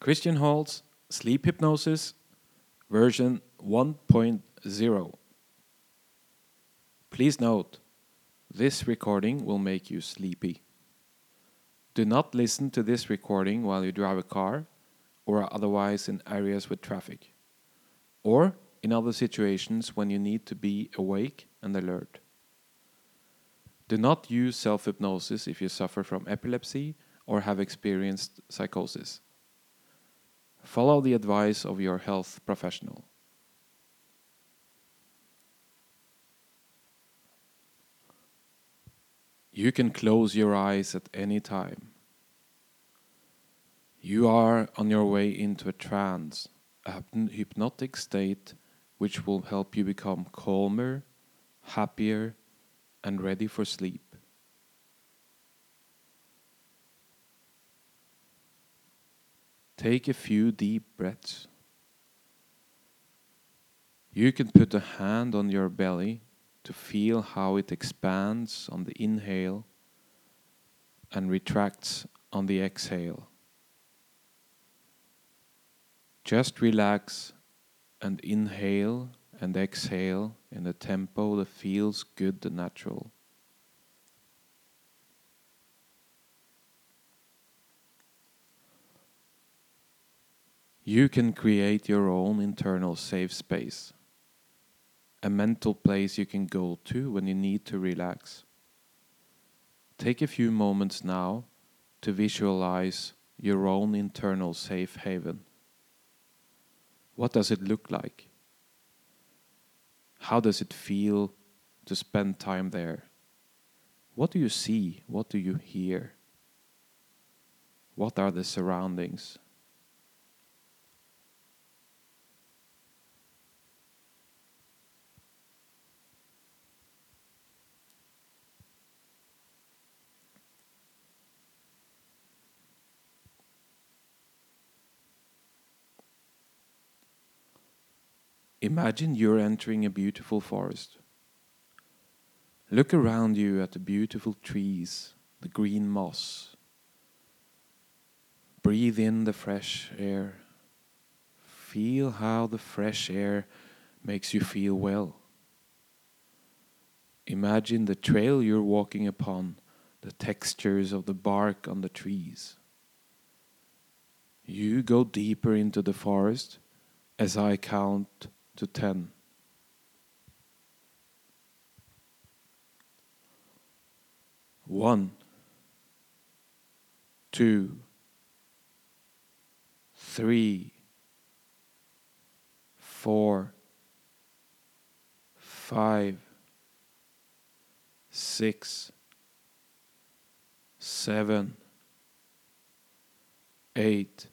Christian Hall's Sleep Hypnosis version 1.0. Please note, this recording will make you sleepy. Do not listen to this recording while you drive a car or otherwise in areas with traffic, or in other situations when you need to be awake and alert. Do not use self-hypnosis if you suffer from epilepsy or have experienced psychosis. Follow the advice of your health professional. You can close your eyes at any time. You are on your way into a trance, a hypnotic state which will help you become calmer, happier, and ready for sleep. Take a few deep breaths. You can put a hand on your belly to feel how it expands on the inhale and retracts on the exhale. Just relax and inhale and exhale in a tempo that feels good and natural. You can create your own internal safe space, a mental place you can go to when you need to relax. Take a few moments now to visualize your own internal safe haven. What does it look like? How does it feel to spend time there? What do you see? What do you hear? What are the surroundings? Imagine you're entering a beautiful forest. Look around you at the beautiful trees, the green moss. Breathe in the fresh air. Feel how the fresh air makes you feel well. Imagine the trail you're walking upon, the textures of the bark on the trees. You go deeper into the forest as I count to 10. 1, 2, 3, 4, 5, 6, 7, 8,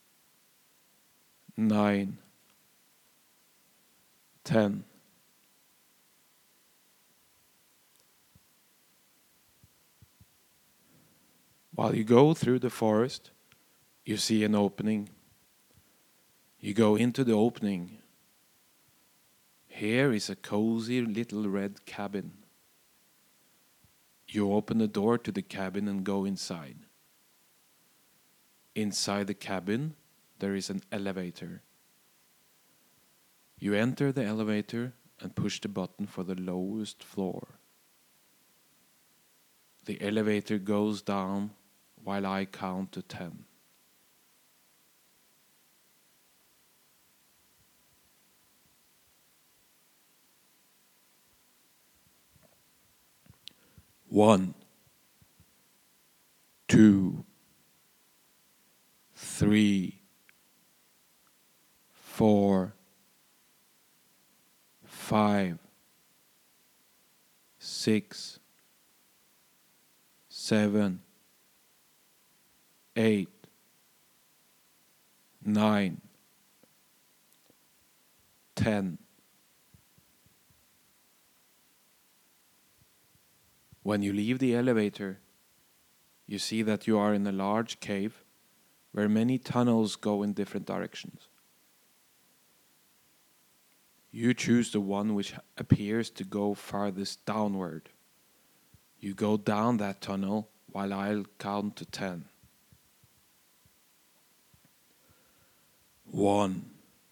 9, 10. While you go through the forest, you see an opening. You go into the opening. Here is a cozy little red cabin. You open the door to the cabin and go inside. Inside the cabin, there is an elevator. You enter the elevator and push the button for the lowest floor. The elevator goes down while I count to 10. 1, 2, 3, 4, 5, 6, 7, 8, 9, 10. When you leave the elevator, you see that you are in a large cave where many tunnels go in different directions. You choose the one which appears to go farthest downward. You go down that tunnel while I'll count to 10. 1,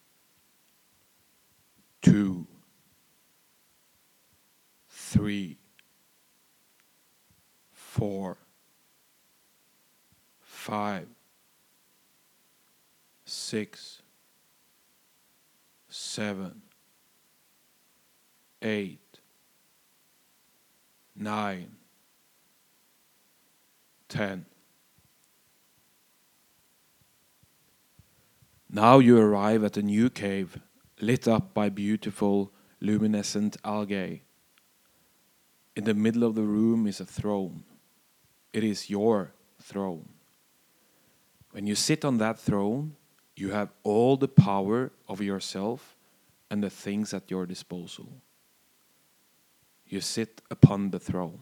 2, 3, 4, 5, 6, 7, 8, 9, 10. Now you arrive at a new cave, lit up by beautiful, luminescent algae. In the middle of the room is a throne. It is your throne. When you sit on that throne, you have all the power of yourself and the things at your disposal. You sit upon the throne.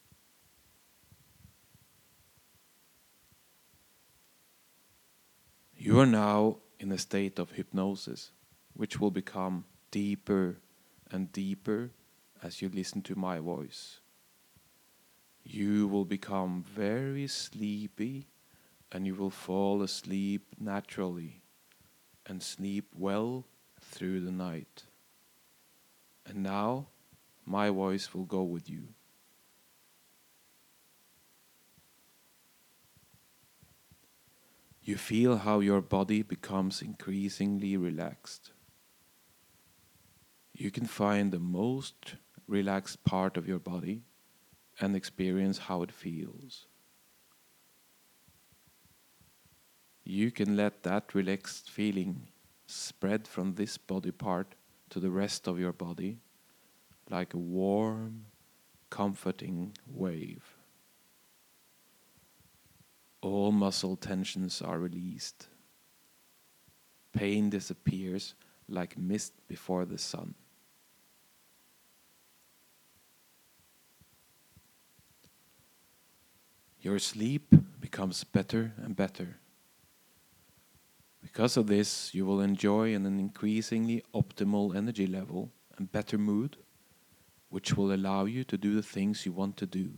You are now in a state of hypnosis, which will become deeper and deeper as you listen to my voice. You will become very sleepy and you will fall asleep naturally and sleep well through the night. And now my voice will go with you. You feel how your body becomes increasingly relaxed. You can find the most relaxed part of your body and experience how it feels. You can let that relaxed feeling spread from this body part to the rest of your body like a warm, comforting wave. All muscle tensions are released. Pain disappears like mist before the sun. Your sleep becomes better and better. Because of this, you will enjoy an increasingly optimal energy level and better mood, which will allow you to do the things you want to do.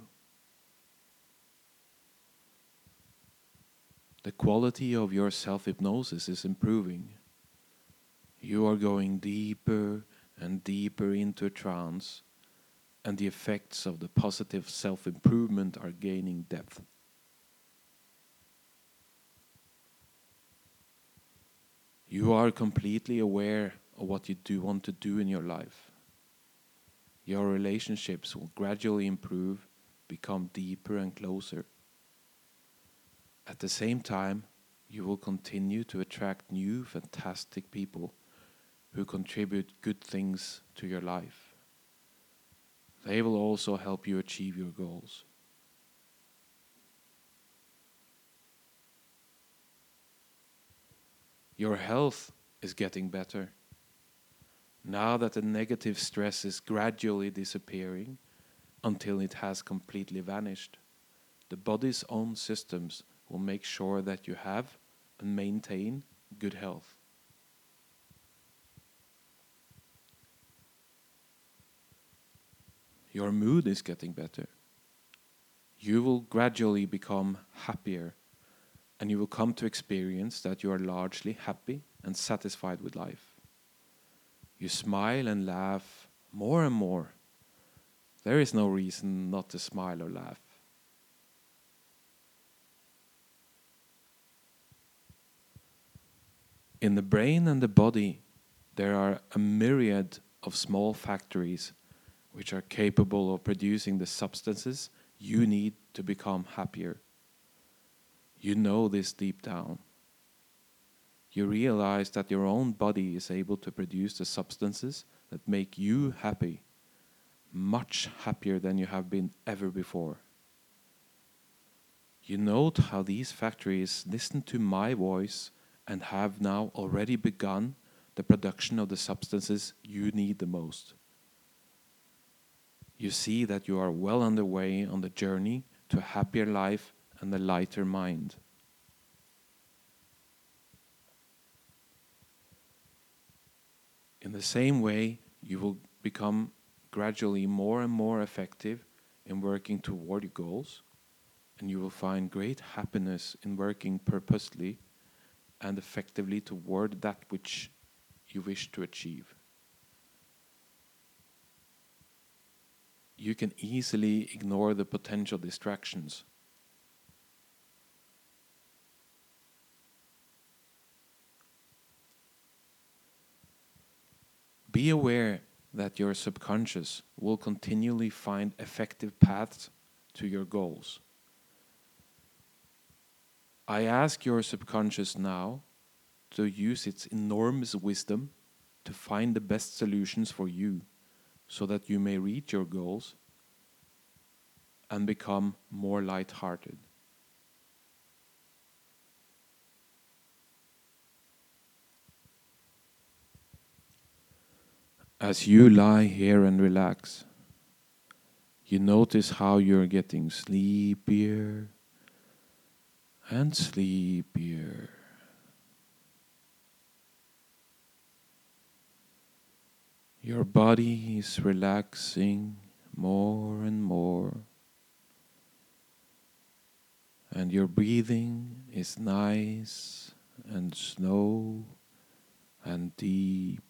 The quality of your self-hypnosis is improving. You are going deeper and deeper into a trance, and the effects of the positive self-improvement are gaining depth. You are completely aware of what you do want to do in your life. Your relationships will gradually improve, become deeper and closer. At the same time, you will continue to attract new, fantastic people who contribute good things to your life. They will also help you achieve your goals. Your health is getting better. Now that the negative stress is gradually disappearing until it has completely vanished, the body's own systems will make sure that you have and maintain good health. Your mood is getting better. You will gradually become happier, and you will come to experience that you are largely happy and satisfied with life. You smile and laugh more and more. There is no reason not to smile or laugh. In the brain and the body, there are a myriad of small factories which are capable of producing the substances you need to become happier. You know this deep down. You realize that your own body is able to produce the substances that make you happy, much happier than you have been ever before. You note how these factories listen to my voice and have now already begun the production of the substances you need the most. You see that you are well underway on the journey to a happier life and a lighter mind. In the same way, you will become gradually more and more effective in working toward your goals, and you will find great happiness in working purposely and effectively toward that which you wish to achieve. You can easily ignore the potential distractions. Be aware that your subconscious will continually find effective paths to your goals. I ask your subconscious now to use its enormous wisdom to find the best solutions for you so that you may reach your goals and become more light-hearted. As you lie here and relax, you notice how you're getting sleepier and sleepier. Your body is relaxing more and more, and your breathing is nice and slow and deep,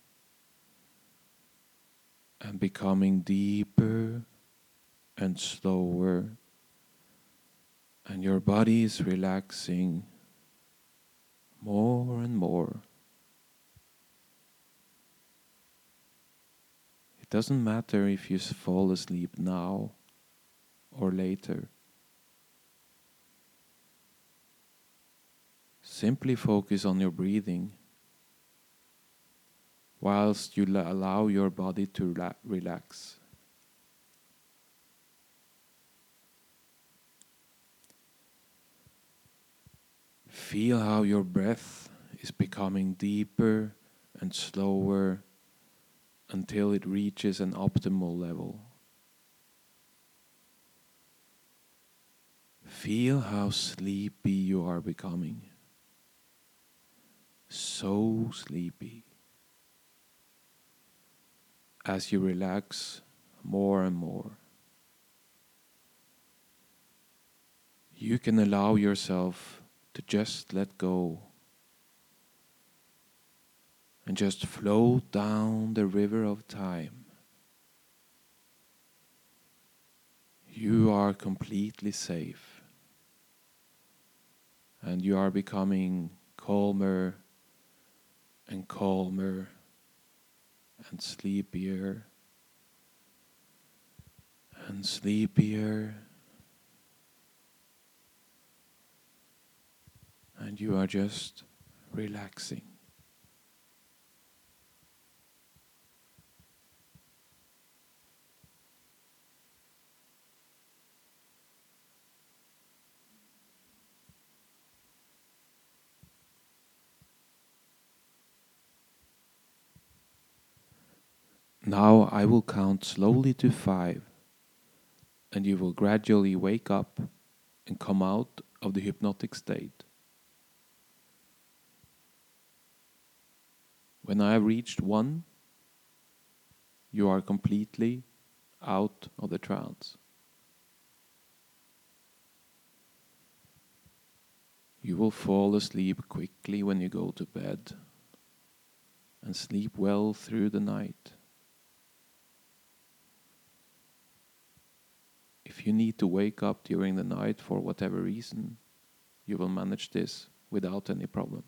and becoming deeper and slower, and your body is relaxing more and more. It doesn't matter if you fall asleep now or later. Simply focus on your breathing whilst you allow your body to relax. Feel how your breath is becoming deeper and slower until it reaches an optimal level. Feel how sleepy you are becoming. So sleepy. As you relax more and more, you can allow yourself to just let go and just float down the river of time. You are completely safe, and you are becoming calmer and calmer and sleepier and sleepier, and you are just relaxing. Now I will count slowly to 5, and you will gradually wake up and come out of the hypnotic state. When I have reached 1, you are completely out of the trance. You will fall asleep quickly when you go to bed and sleep well through the night. If you need to wake up during the night for whatever reason, you will manage this without any problem.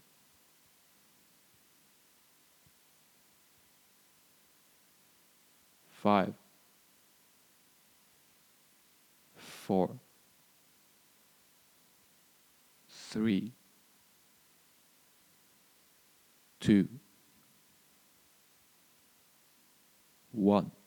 5, 4, 3, 2, 1.